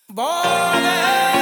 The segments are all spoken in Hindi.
बोले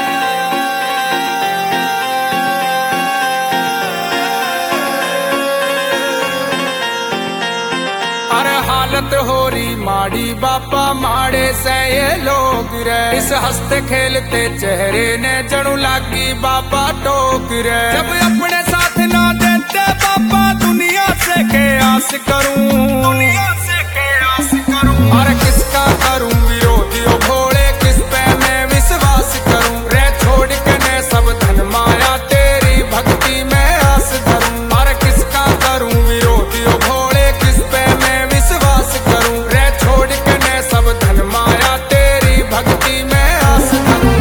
अरे हालत हो रही माड़ी बापा माड़े से ये लोग रे, इस हंसते खेलते चेहरे ने जड़ू लागी बापा टोक रे। जब अपने साथ ना देते बापा दुनिया से के आस करूं, दुनिया से के आस करूं। अरे किसका करूं विरोधी ओ भोले, किस पे मैं विश्वास करूं रे। छोड़ के ने सब धन माया तेरी भक्ति में आस धरूं। अरे किसका करूं विरोधी ओ भोले, किस पे मैं विश्वास करूं रे। छोड़ के ने सब धन माया तेरी भक्ति में आस धरूं।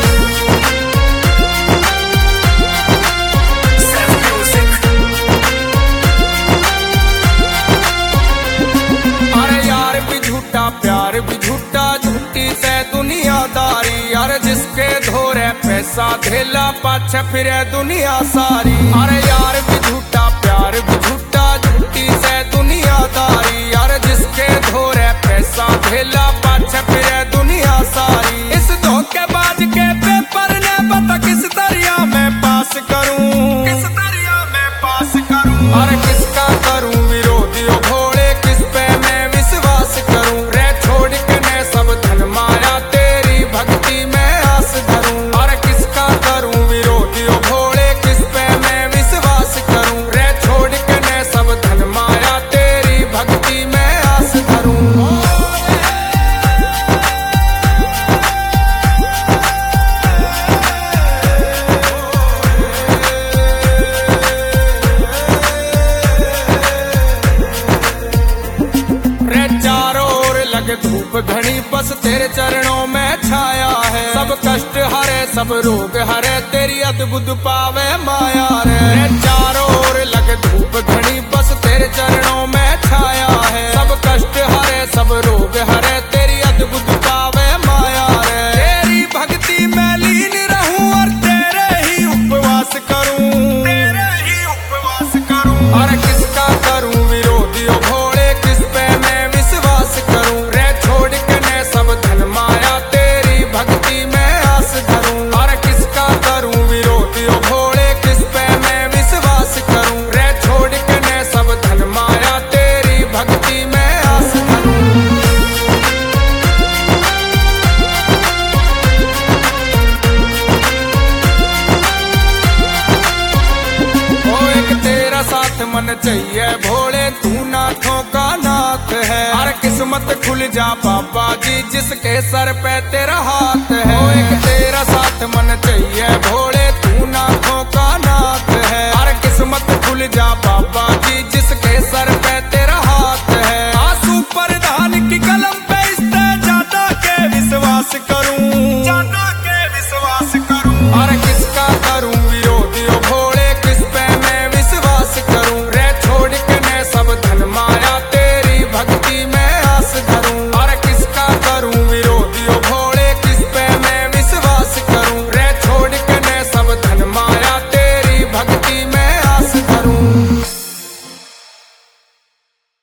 अरे यार भी झूठा प्यार भी झूठा, झूठी से दुनियादारी। अरे जिसके धोरे पैसा धेला पाछे फिरे दुनिया सारी। अरे यार भी झूठा प्यार भी झूठा, झूठी से दुनियादारी। अरे जिसके धोरे पैसा धेला पाछे फिरे दुनिया सारी। इस धोखेबाज के पेपर ने बता किस दरिया में पास करूं, किस दरिया में पास करूं। अरे किसका करूं विरोधी ओ भोले, किस पे मैं विश्वास करूं रे। छोड़ के ने सब धन माया तेरी भक्ति में आस धरूं। अरे किसका करूं विरोधी ओ भोले, किस पे मैं विश्वास करूं रे। छोड़ के ने सब धन माया तेरी भक्ति में आस धरूं। रे चारों ओर लगे धूप घनी, बस तेरे चरणों में छाया है। सब कष्ट हरे सब रोग हरे, तेरी अद्भुत पावे माया रे। चारों ओर लगे धूप घनी, बस तेरे चरणों में छाया है। सब कष्ट हरे सब रोग हरे, तेरी अद्भुत पावे माया रे। तेरी भक्ति में लीन रहूं और तेरे ही उपवास करूं, तेरे ही उपवास करूं। अरे किसका करूं विरोधी ओ भोले, किस पे मैं विश्वास करूं रे। छोड़ के ने सब धन माया तेरी भक्ति में आस धरूं। अरे किसका करूं विरोधी ओ भोले, किस पे मैं विश्वास करूं रे। छोड़ के ने सब धन माया तेरी भक्ति में आस धरूं। ओ एक तेरा साथ मन चाहिए भोले, तू नाथों का नाथ है। हर किस्मत खुल जा बाबा जी, जिसके सर पे तेरा हाथ है। ओ एक तेरा साथ मन चाहिए भोले, तू नाथों का नाथ है। हर किस्मत खुल जा बाबा जी,